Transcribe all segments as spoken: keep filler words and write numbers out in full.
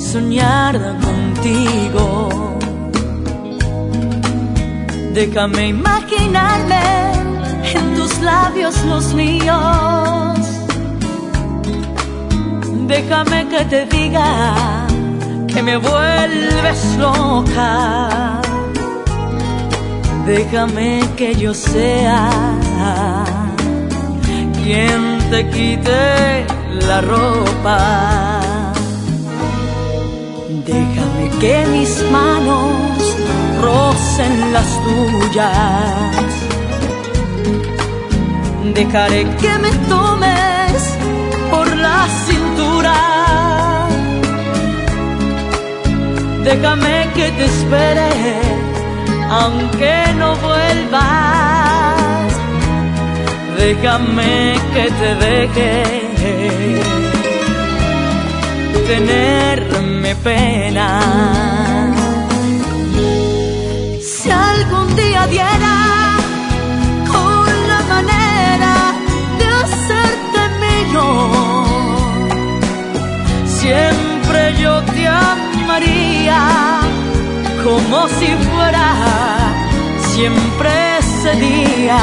soñar contigo. Déjame imaginarme en tus labios los míos. Déjame que te diga que me vuelves loca. Déjame que yo sea quien te quite la ropa. Déjame que mis manos rocen las tuyas. Dejaré que me tomes por la cintura. Déjame que te espere aunque no vuelvas. Déjame que te deje tenerme pena. Si algún día diera con la manera de hacerte mío, siempre yo te amaría como si fuera siempre ese día.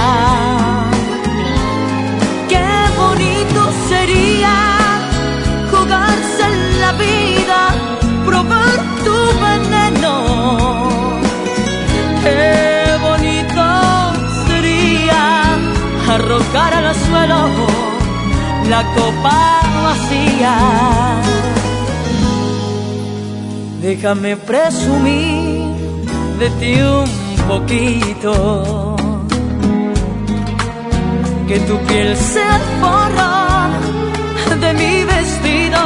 Qué bonito sería jugarse en la vida, probar tu veneno. Qué bonito sería arrojar al suelo la copa vacía. Déjame presumir de ti un poquito, que tu piel sea el forro de mi vestido.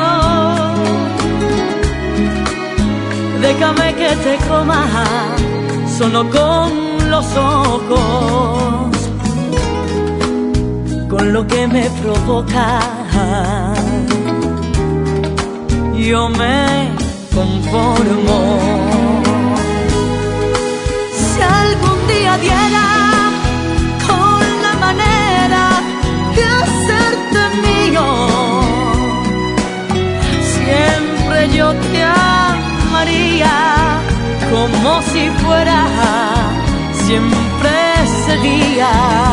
Déjame que te coma solo con los ojos, con lo que me provoca yo me conformo. Si algún día diera con la manera de hacerte mío, siempre yo te amaría como si fuera siempre ese día.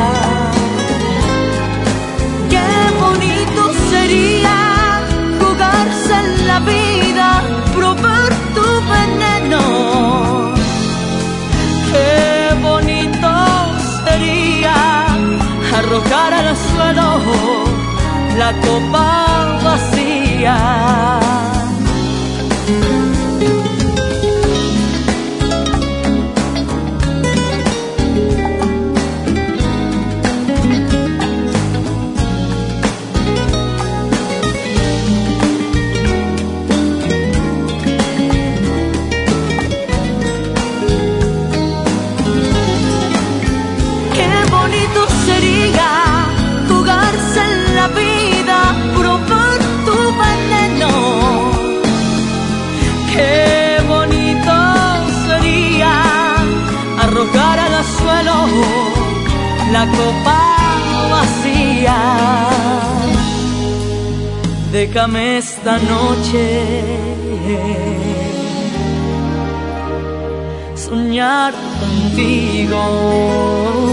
Qué bonito sería jugarse en la vida, probar tu veneno. Qué bonito sería arrojar al suelo la copa vacía. Jugarse en la vida, probar tu veneno. Qué bonito sería arrojar al suelo la copa vacía. Déjame esta noche soñar contigo.